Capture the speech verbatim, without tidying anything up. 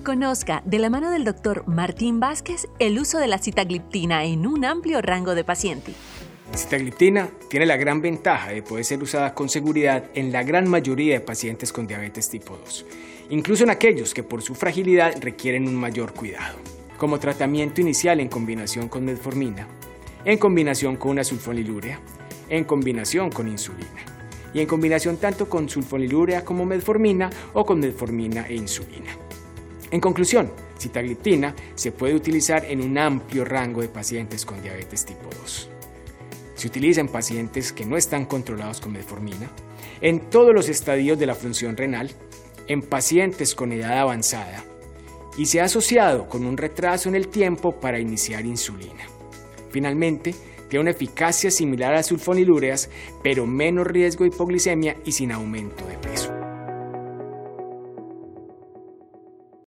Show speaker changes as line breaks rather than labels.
Conozca, de la mano del doctor Martín Vázquez, el uso de la sitagliptina en un amplio rango de pacientes.
La sitagliptina tiene la gran ventaja de poder ser usada con seguridad en la gran mayoría de pacientes con diabetes tipo dos, incluso en aquellos que por su fragilidad requieren un mayor cuidado, como tratamiento inicial en combinación con metformina, en combinación con una sulfonilurea, en combinación con insulina, y en combinación tanto con sulfonilurea como metformina o con metformina e insulina. En conclusión, sitagliptina se puede utilizar en un amplio rango de pacientes con diabetes tipo dos. Se utiliza en pacientes que no están controlados con metformina, en todos los estadios de la función renal, en pacientes con edad avanzada y se ha asociado con un retraso en el tiempo para iniciar insulina. Finalmente, tiene una eficacia similar a sulfonilureas, pero menos riesgo de hipoglicemia y sin aumento de peso.